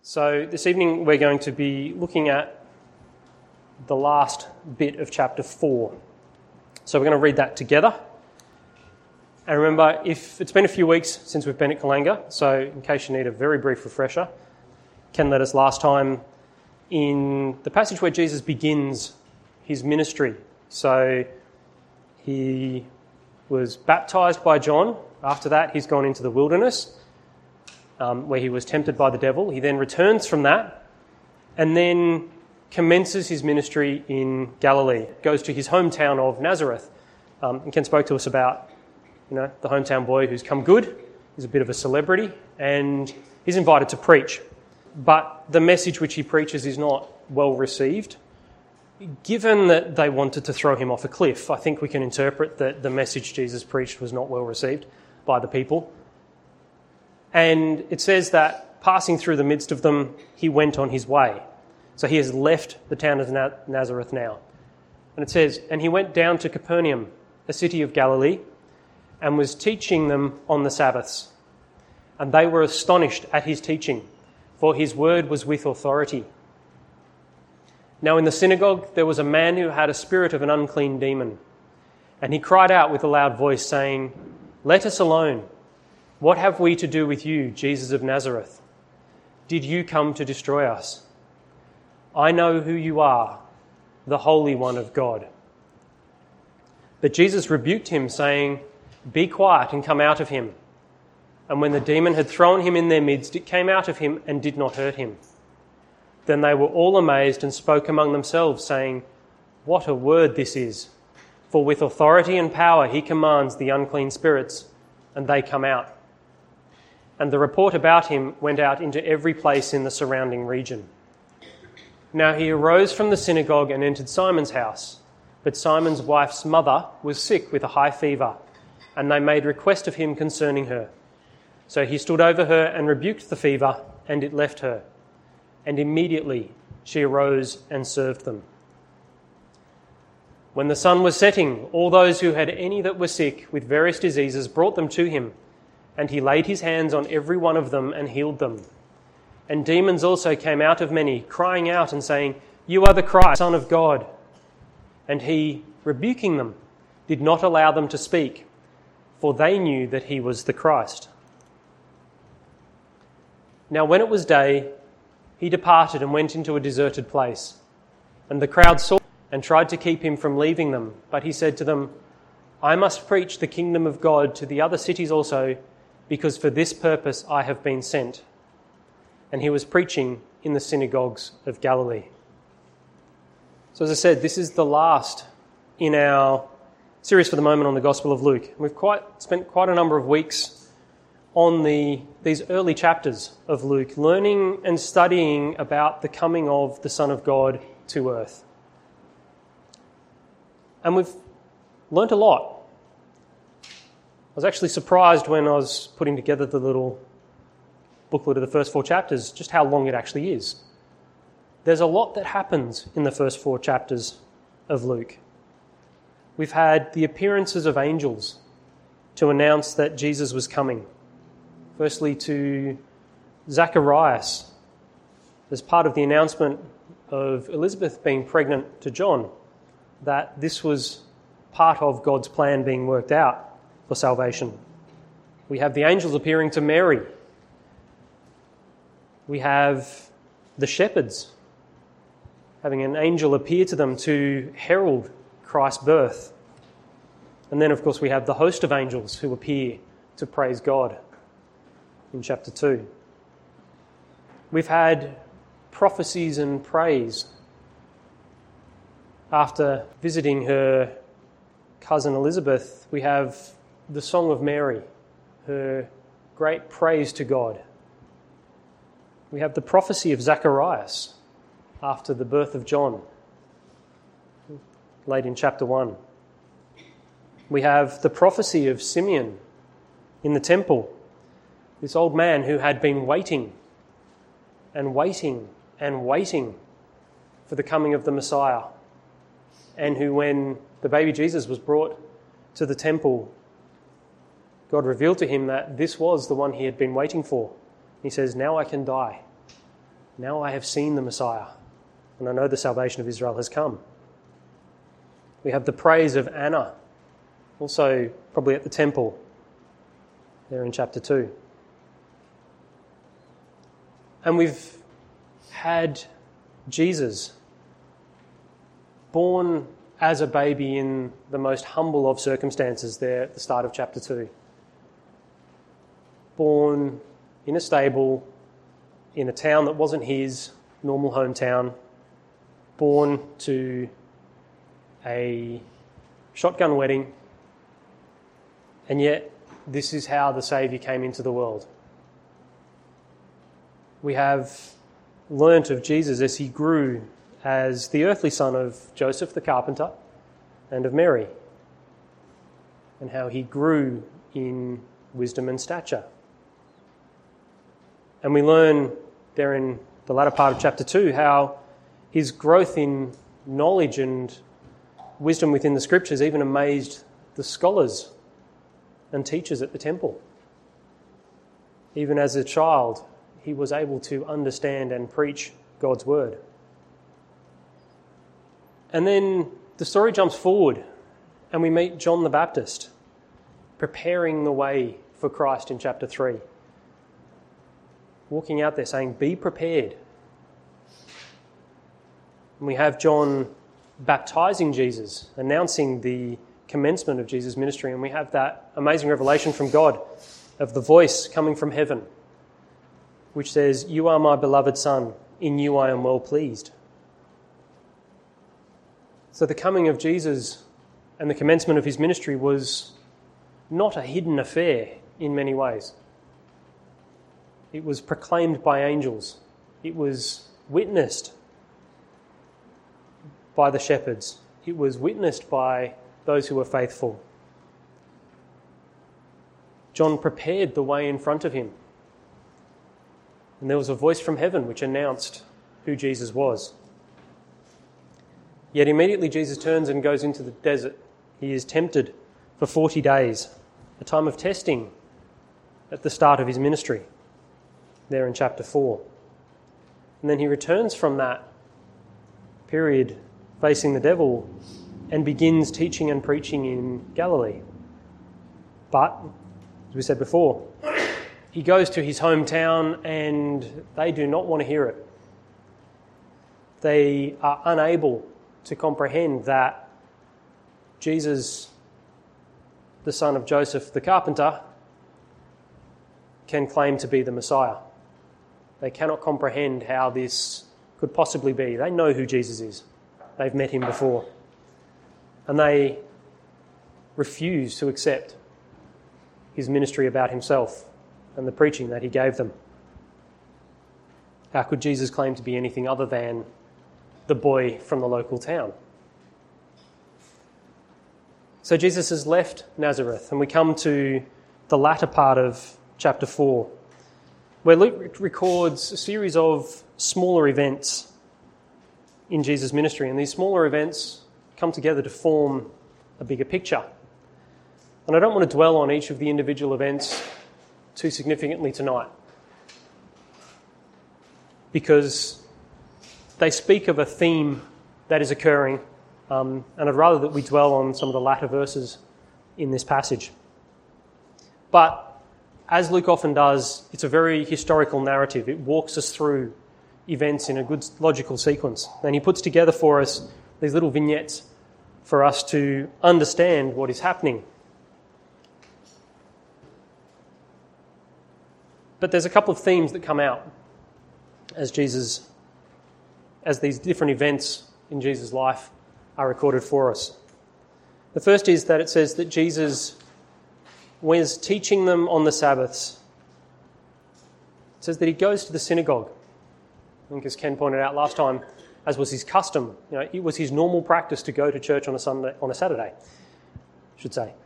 So this evening we're going to be looking at the last bit of chapter 4. So we're going to read that together. And remember, if it's been a few weeks since we've been at Kalanga, so in case you need a very brief refresher, Ken led us last time in the passage where Jesus begins his ministry. So he was baptised by John. After that, he's gone into the wilderness, where he was tempted by the devil. He then returns from that and then commences his ministry in Galilee. Goes to his hometown of Nazareth. And Ken spoke to us about, the hometown boy who's come good. He's a bit of a celebrity and he's invited to preach. But the message which he preaches is not well received. Given that they wanted to throw him off a cliff, I think we can interpret that the message Jesus preached was not well received by the people. And it says that passing through the midst of them, he went on his way. So he has left the town of Nazareth now. And it says, and he went down to Capernaum, a city of Galilee, and was teaching them on the Sabbaths. And they were astonished at his teaching, for his word was with authority. Now in the synagogue there was a man who had a spirit of an unclean demon. And he cried out with a loud voice, saying, "Let us alone. What have we to do with you, Jesus of Nazareth? Did you come to destroy us? I know who you are, the Holy One of God." But Jesus rebuked him, saying, "Be quiet and come out of him." And when the demon had thrown him in their midst, it came out of him and did not hurt him. Then they were all amazed and spoke among themselves, saying, "What a word this is! For with authority and power he commands the unclean spirits, and they come out." And the report about him went out into every place in the surrounding region. Now he arose from the synagogue and entered Simon's house. But Simon's wife's mother was sick with a high fever, and they made request of him concerning her. So he stood over her and rebuked the fever, and it left her. And immediately she arose and served them. When the sun was setting, all those who had any that were sick with various diseases brought them to him, and he laid his hands on every one of them and healed them. And demons also came out of many, crying out and saying, "You are the Christ, Son of God." And he, rebuking them, did not allow them to speak, for they knew that he was the Christ. Now when it was day, he departed and went into a deserted place. And the crowd saw him and tried to keep him from leaving them. But he said to them, "I must preach the kingdom of God to the other cities also, because for this purpose I have been sent." And he was preaching in the synagogues of Galilee. So as I said, this is the last in our series for the moment on the Gospel of Luke. We've spent quite a number of weeks on these early chapters of Luke, learning and studying about the coming of the Son of God to earth. And we've learnt a lot. I was actually surprised when I was putting together the little booklet of the first 4 chapters, just how long it actually is. There's a lot that happens in the first 4 chapters of Luke. We've had the appearances of angels to announce that Jesus was coming. Firstly, to Zacharias, as part of the announcement of Elizabeth being pregnant to John, that this was part of God's plan being worked out for salvation. We have the angels appearing to Mary. We have the shepherds having an angel appear to them to herald Christ's birth. And then, of course, we have the host of angels who appear to praise God in chapter 2. We've had prophecies and praise. After visiting her cousin Elizabeth, we have the Song of Mary, her great praise to God. We have the prophecy of Zacharias after the birth of John, late in chapter 1. We have the prophecy of Simeon in the temple, this old man who had been waiting and waiting and waiting for the coming of the Messiah, and who, when the baby Jesus was brought to the temple, God revealed to him that this was the one he had been waiting for. He says, "Now I can die, Now I have seen the Messiah, and I know the salvation of Israel has come. We have the praise of Anna, also probably at the temple, there in chapter 2. And we've had Jesus, born as a baby in the most humble of circumstances there at the start of chapter 2. Born in a stable, in a town that wasn't his normal hometown, born to a shotgun wedding, and yet this is how the Saviour came into the world. We have learnt of Jesus as he grew as the earthly son of Joseph the carpenter and of Mary, and how he grew in wisdom and stature. And we learn there in the latter part of chapter 2 how his growth in knowledge and wisdom within the scriptures even amazed the scholars and teachers at the temple. Even as a child, he was able to understand and preach God's word. And then the story jumps forward and we meet John the Baptist preparing the way for Christ in chapter 3. Walking out there saying, "Be prepared." And we have John baptizing Jesus, announcing the commencement of Jesus' ministry, and we have that amazing revelation from God of the voice coming from heaven, which says, "You are my beloved Son, in you I am well pleased." So the coming of Jesus and the commencement of his ministry was not a hidden affair in many ways. It was proclaimed by angels. It was witnessed by the shepherds. It was witnessed by those who were faithful. John prepared the way in front of him. And there was a voice from heaven which announced who Jesus was. Yet immediately Jesus turns and goes into the desert. He is tempted for 40 days, a time of testing at the start of his ministry, there in chapter 4. And then he returns from that period facing the devil and begins teaching and preaching in Galilee. But, as we said before, he goes to his hometown and they do not want to hear it. They are unable to comprehend that Jesus, the son of Joseph the carpenter, can claim to be the Messiah. They cannot comprehend how this could possibly be. They know who Jesus is. They've met him before. And they refuse to accept his ministry about himself and the preaching that he gave them. How could Jesus claim to be anything other than the boy from the local town? So Jesus has left Nazareth, and we come to the latter part of chapter 4, where Luke records a series of smaller events in Jesus' ministry, and these smaller events come together to form a bigger picture. And I don't want to dwell on each of the individual events too significantly tonight, because they speak of a theme that is occurring, and I'd rather that we dwell on some of the latter verses in this passage. But as Luke often does, it's a very historical narrative. It walks us through events in a good logical sequence. And he puts together for us these little vignettes for us to understand what is happening. But there's a couple of themes that come out as these different events in Jesus' life are recorded for us. The first is that it says that Jesus was teaching them on the Sabbaths. It says that he goes to the synagogue. I think, as Ken pointed out last time, as was his custom, it was his normal practice to go to church on a Saturday, I should say.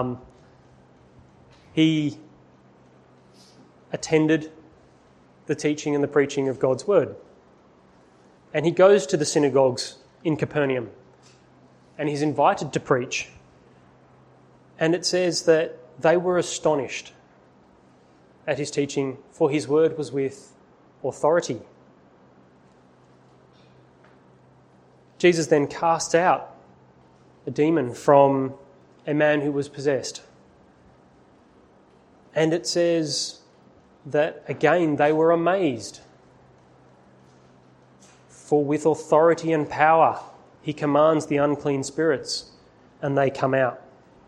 He attended the teaching and the preaching of God's word. And he goes to the synagogues in Capernaum, and he's invited to preach. And it says that they were astonished at his teaching, for his word was with authority. Jesus then casts out a demon from a man who was possessed. And it says that, again, they were amazed. For with authority and power he commands the unclean spirits, and they come out.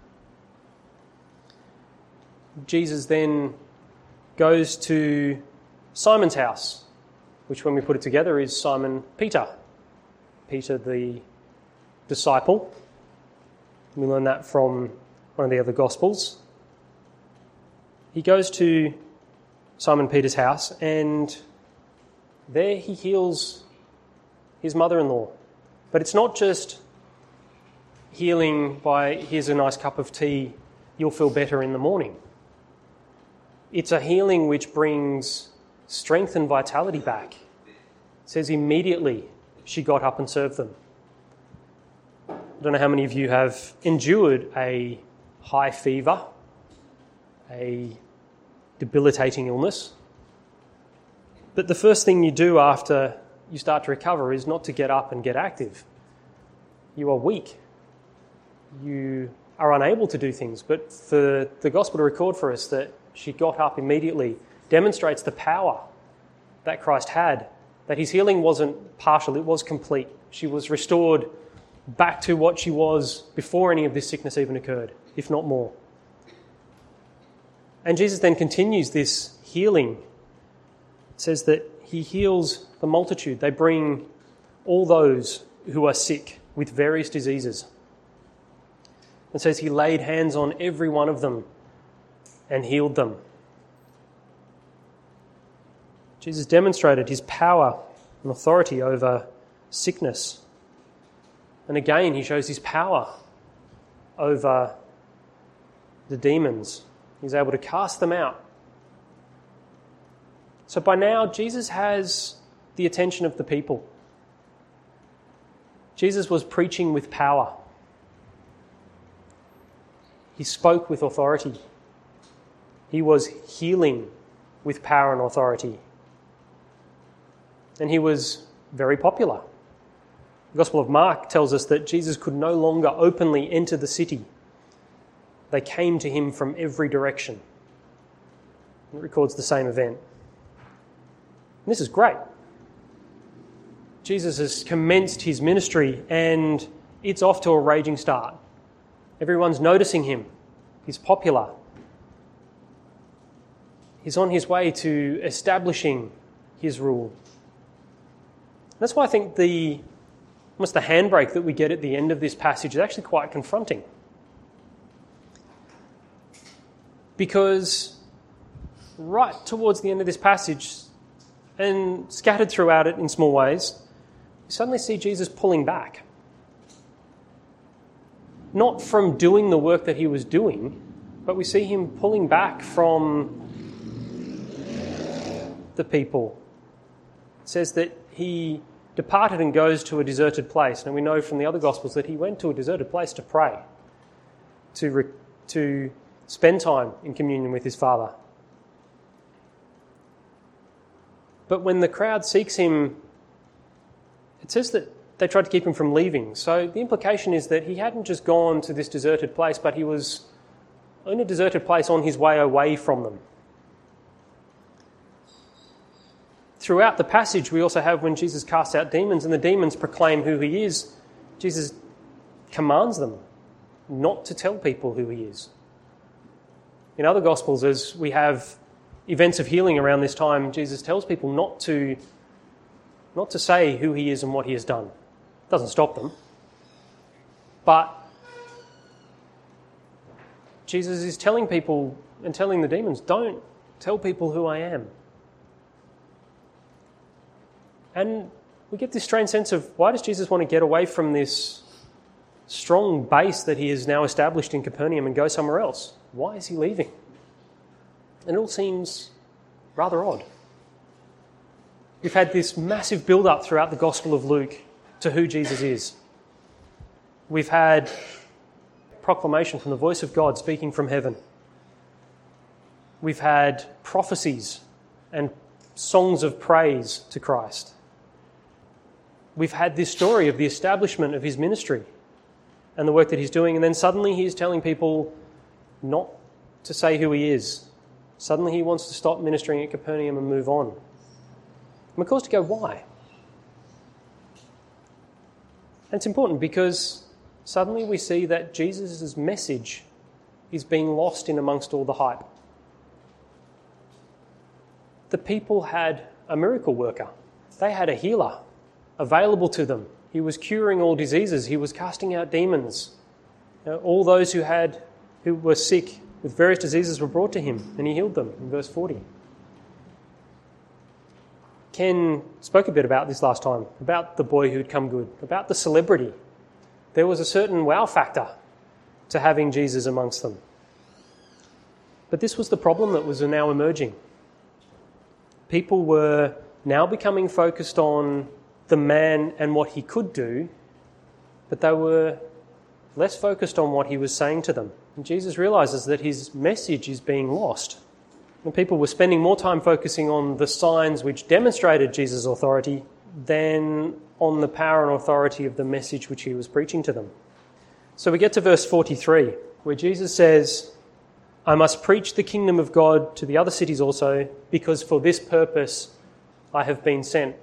Jesus then goes to Simon's house, which when we put it together is Simon Peter. Peter the disciple. We learn that from one of the other Gospels. He goes to Simon Peter's house, and there he heals his mother-in-law. But it's not just healing by, here's a nice cup of tea, you'll feel better in the morning. It's a healing which brings strength and vitality back. It says immediately she got up and served them. I don't know how many of you have endured a high fever, a debilitating illness. But the first thing you do after you start to recover is not to get up and get active. You are weak. You are unable to do things. But for the Gospel to record for us that she got up immediately demonstrates the power that Christ had, that his healing wasn't partial, it was complete. She was restored back to what she was before any of this sickness even occurred, if not more. And Jesus then continues this healing. It says that he heals the multitude. They bring all those who are sick with various diseases. It says he laid hands on every one of them and healed them. Jesus demonstrated his power and authority over sickness. And again, he shows his power over the demons. He's able to cast them out. So by now, Jesus has the attention of the people. Jesus was preaching with power. He spoke with authority. He was healing with power and authority. And he was very popular. The Gospel of Mark tells us that Jesus could no longer openly enter the city. They came to him from every direction. It records the same event. And this is great. Jesus has commenced his ministry and it's off to a raging start. Everyone's noticing him. He's popular. He's on his way to establishing his rule. That's why I think almost the handbrake that we get at the end of this passage is actually quite confronting. Because right towards the end of this passage, and scattered throughout it in small ways, we suddenly see Jesus pulling back. Not from doing the work that he was doing, but we see him pulling back from the people. It says that he departed and goes to a deserted place. And we know from the other Gospels that he went to a deserted place to pray, to spend time in communion with his Father. But when the crowd seeks him, it says that they tried to keep him from leaving. So the implication is that he hadn't just gone to this deserted place, but he was in a deserted place on his way away from them. Throughout the passage, we also have when Jesus casts out demons and the demons proclaim who he is, Jesus commands them not to tell people who he is. In other Gospels, as we have events of healing around this time, Jesus tells people not to say who he is and what he has done. It doesn't stop them. But Jesus is telling people and telling the demons, don't tell people who I am. And we get this strange sense of, why does Jesus want to get away from this strong base that he has now established in Capernaum and go somewhere else? Why is he leaving? And it all seems rather odd. We've had this massive build-up throughout the Gospel of Luke to who Jesus is. We've had proclamation from the voice of God speaking from heaven. We've had prophecies and songs of praise to Christ. we've had this story of the establishment of his ministry and the work that he's doing, and then suddenly he's telling people not to say who he is. Suddenly he wants to stop ministering at Capernaum and move on. And we're caused to go, why? And it's important because suddenly we see that Jesus' message is being lost in amongst all the hype. The people had a miracle worker. They had a healer available to them. He was curing all diseases. He was casting out demons. All those who were sick with various diseases were brought to him, and he healed them, in verse 40. Ken spoke a bit about this last time, about the boy who'd come good, about the celebrity. There was a certain wow factor to having Jesus amongst them. But this was the problem that was now emerging. People were now becoming focused on the man and what he could do, but they were less focused on what he was saying to them. And Jesus realizes that his message is being lost. And people were spending more time focusing on the signs which demonstrated Jesus' authority than on the power and authority of the message which he was preaching to them. So we get to verse 43, where Jesus says, I must preach the kingdom of God to the other cities also, because for this purpose I have been sent.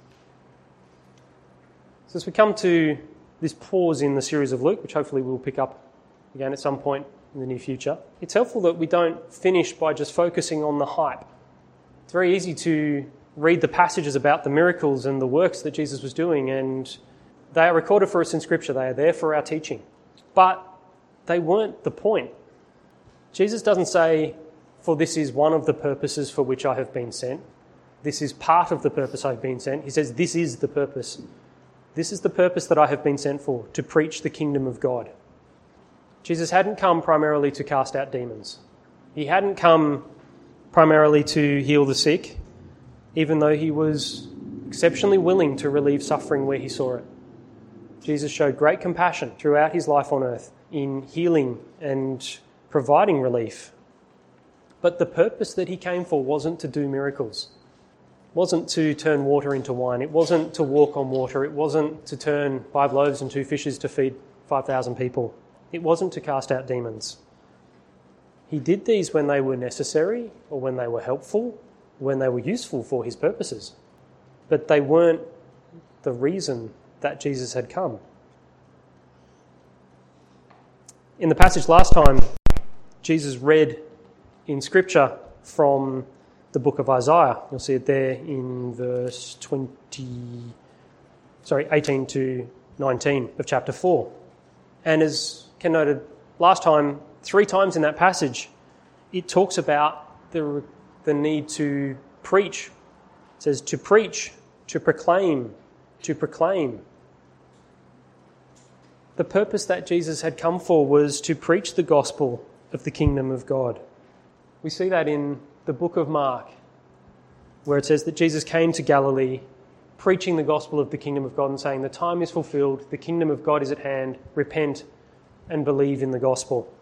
So as we come to this pause in the series of Luke, which hopefully we'll pick up again at some point in the near future, it's helpful that we don't finish by just focusing on the hype. It's very easy to read the passages about the miracles and the works that Jesus was doing, and they are recorded for us in Scripture. They are there for our teaching. But they weren't the point. Jesus doesn't say, for this is one of the purposes for which I have been sent. This is part of the purpose I've been sent. He says, this is the purpose. This is the purpose that I have been sent for, to preach the kingdom of God. Jesus hadn't come primarily to cast out demons. He hadn't come primarily to heal the sick, even though he was exceptionally willing to relieve suffering where he saw it. Jesus showed great compassion throughout his life on earth in healing and providing relief. But the purpose that he came for wasn't to do miracles. It wasn't to turn water into wine. It wasn't to walk on water. It wasn't to turn 5 loaves and 2 fishes to feed 5,000 people. It wasn't to cast out demons. He did these when they were necessary or when they were helpful, when they were useful for his purposes. But they weren't the reason that Jesus had come. In the passage last time, Jesus read in Scripture from the book of Isaiah. You'll see it there in verse 18 to 19 of chapter 4. And as Ken noted last time, 3 times in that passage, it talks about the need to preach. It says to preach, to proclaim, to proclaim. The purpose that Jesus had come for was to preach the gospel of the kingdom of God. We see that in the book of Mark, where it says that Jesus came to Galilee preaching the gospel of the kingdom of God and saying, the time is fulfilled, the kingdom of God is at hand, repent and believe in the gospel.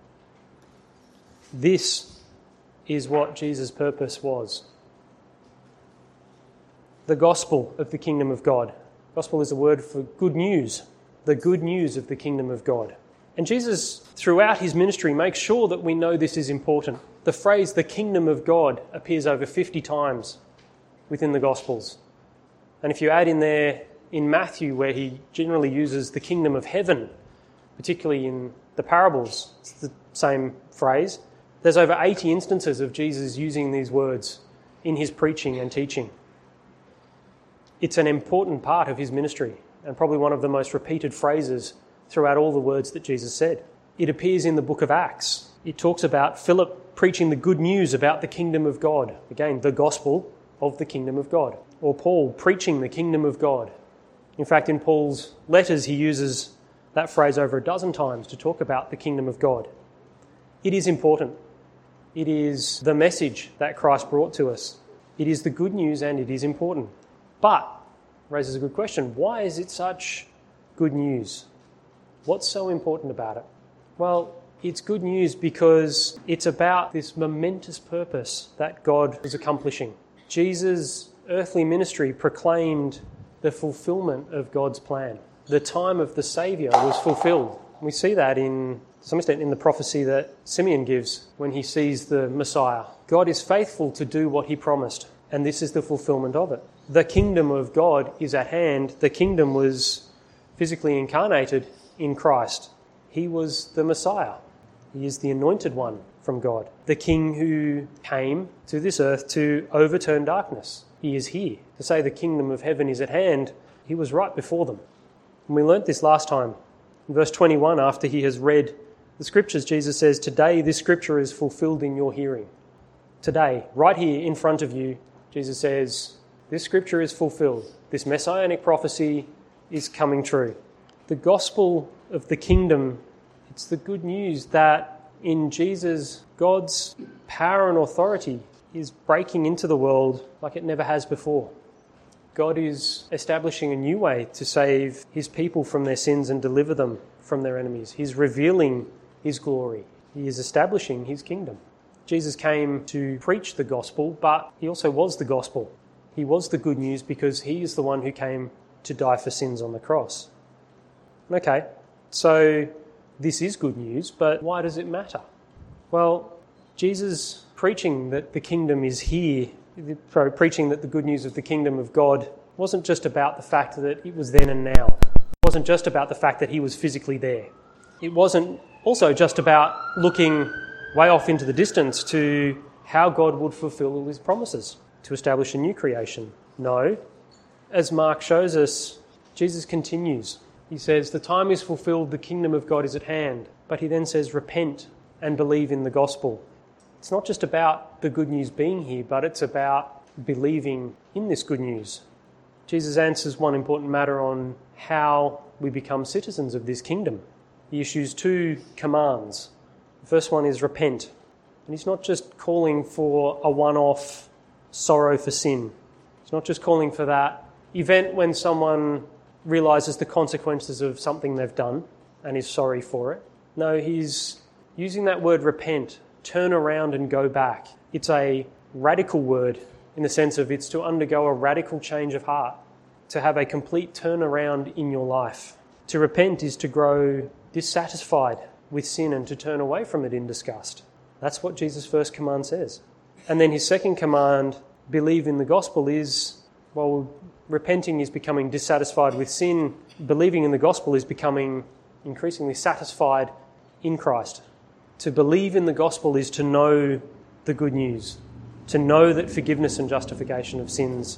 This is what Jesus' purpose was. The gospel of the kingdom of God. Gospel is a word for good news, the good news of the kingdom of God. And Jesus, throughout his ministry, makes sure that we know this is important. The phrase, the kingdom of God, appears over 50 times within the Gospels. And if you add in there, in Matthew, where he generally uses the kingdom of heaven, particularly in the parables, it's the same phrase, there's over 80 instances of Jesus using these words in his preaching and teaching. It's an important part of his ministry, and probably one of the most repeated phrases throughout all the words that Jesus said. It appears in the book of Acts. It talks about Philip preaching the good news about the kingdom of God. Again, the gospel of the kingdom of God. Or Paul preaching the kingdom of God. In fact, in Paul's letters, he uses that phrase over a dozen times to talk about the kingdom of God. It is important. It is the message that Christ brought to us. It is the good news and it is important. But, raises a good question, why is it such good news? What's so important about it? Well, it's good news because it's about this momentous purpose that God is accomplishing. Jesus' earthly ministry proclaimed the fulfillment of God's plan. The time of the Saviour was fulfilled. We see that to some extent in the prophecy that Simeon gives when he sees the Messiah. God is faithful to do what he promised, and this is the fulfillment of it. The kingdom of God is at hand. The kingdom was physically incarnated in Christ. He was the Messiah. He is the anointed one from God, the King who came to this earth to overturn darkness. He is here. To say the kingdom of heaven is at hand, he was right before them. And we learnt this last time. In verse 21, after he has read the scriptures, Jesus says, "Today this scripture is fulfilled in your hearing." Today, right here in front of you, Jesus says, this scripture is fulfilled. This messianic prophecy is coming true. The gospel of the kingdom, it's the good news that in Jesus, God's power and authority is breaking into the world like it never has before. God is establishing a new way to save his people from their sins and deliver them from their enemies. He's revealing his glory. He is establishing his kingdom. Jesus came to preach the gospel, but he also was the gospel. He was the good news because he is the one who came to die for sins on the cross. Okay, so this is good news, but why does it matter? Well, Jesus preaching that the kingdom is here, preaching that the good news of the kingdom of God wasn't just about the fact that it was then and now. It wasn't just about the fact that he was physically there. It wasn't also just about looking way off into the distance to how God would fulfill all his promises to establish a new creation. No, as Mark shows us, Jesus continues. He says, the time is fulfilled, the kingdom of God is at hand. But he then says, repent and believe in the gospel. It's not just about the good news being here, but it's about believing in this good news. Jesus answers one important matter on how we become citizens of this kingdom. He issues two commands. The first one is repent. And he's not just calling for a one-off sorrow for sin. He's not just calling for that event when someone realises the consequences of something they've done and is sorry for it. No, he's using that word repent, turn around and go back. It's a radical word in the sense of it's to undergo a radical change of heart, to have a complete turnaround in your life. To repent is to grow dissatisfied with sin and to turn away from it in disgust. That's what Jesus' first command says. And then his second command, believe in the gospel, is, well, repenting is becoming dissatisfied with sin. Believing in the gospel is becoming increasingly satisfied in Christ. To believe in the gospel is to know the good news, to know that forgiveness and justification of sins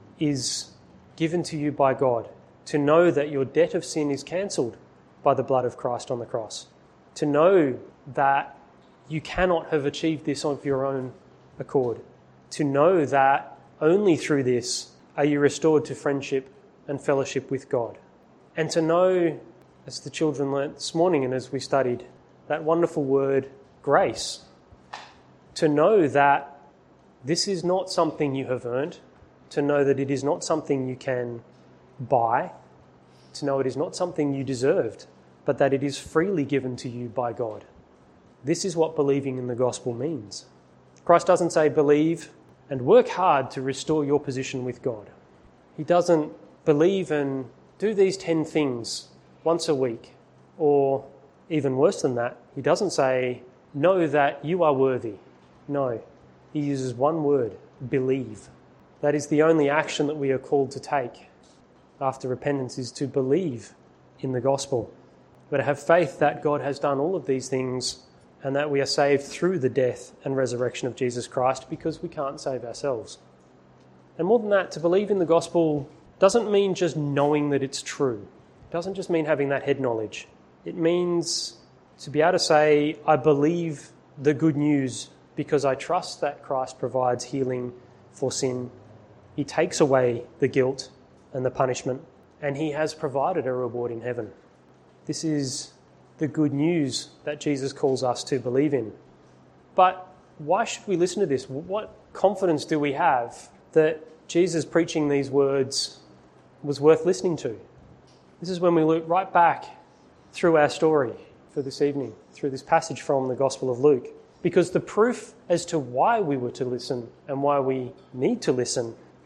is given to you by God, to know that your debt of sin is cancelled by the blood of Christ on the cross, to know that you cannot have achieved this of your own accord, to know that only through this are you restored to friendship and fellowship with God, and to know, as the children learnt this morning and as we studied, that wonderful word, grace, to know that this is not something you have earned, to know that it is not something you can buy, to know it is not something you deserved, but that it is freely given to you by God. This is what believing in the gospel means. Christ doesn't say believe and work hard to restore your position with God. He doesn't believe and do these 10 things once a week, or even worse than that, he doesn't say, know that you are worthy. No, he uses one word, believe. That is the only action that we are called to take after repentance, is to believe in the gospel. But to have faith that God has done all of these things and that we are saved through the death and resurrection of Jesus Christ because we can't save ourselves. And more than that, to believe in the gospel doesn't mean just knowing that it's true. It doesn't just mean having that head knowledge. It means to be able to say, I believe the good news because I trust that Christ provides healing for sin. He takes away the guilt and the punishment, and he has provided a reward in heaven. This is the good news that Jesus calls us to believe in. But why should we listen to this? What confidence do we have that Jesus preaching these words was worth listening to? This is when we look right back through our story for this evening, through this passage from the Gospel of Luke. Because the proof as to why we were to listen and why we need to listen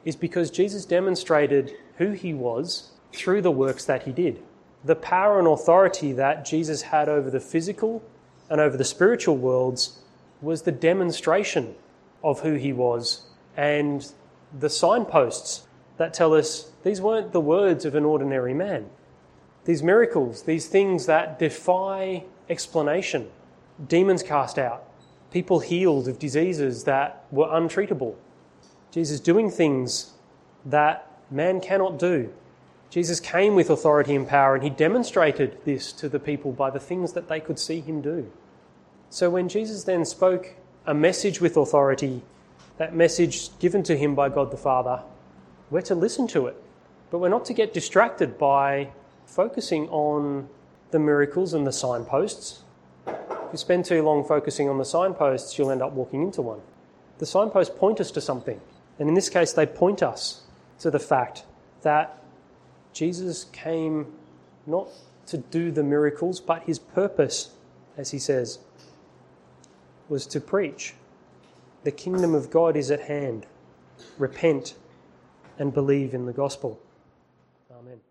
is because Jesus demonstrated who he was through the works that he did. The power and authority that Jesus had over the physical and over the spiritual worlds was the demonstration of who he was, and the signposts that tell us these weren't the words of an ordinary man. These miracles, these things that defy explanation, demons cast out, people healed of diseases that were untreatable, Jesus doing things that man cannot do. Jesus came with authority and power, and he demonstrated this to the people by the things that they could see him do. So when Jesus then spoke a message with authority, that message given to him by God the Father, we're to listen to it. But we're not to get distracted by focusing on the miracles and the signposts. If you spend too long focusing on the signposts, you'll end up walking into one. The signposts point us to something. And in this case, they point us to the fact that Jesus came not to do the miracles, but his purpose, as he says, was to preach. The kingdom of God is at hand. Repent and believe in the gospel. Amen.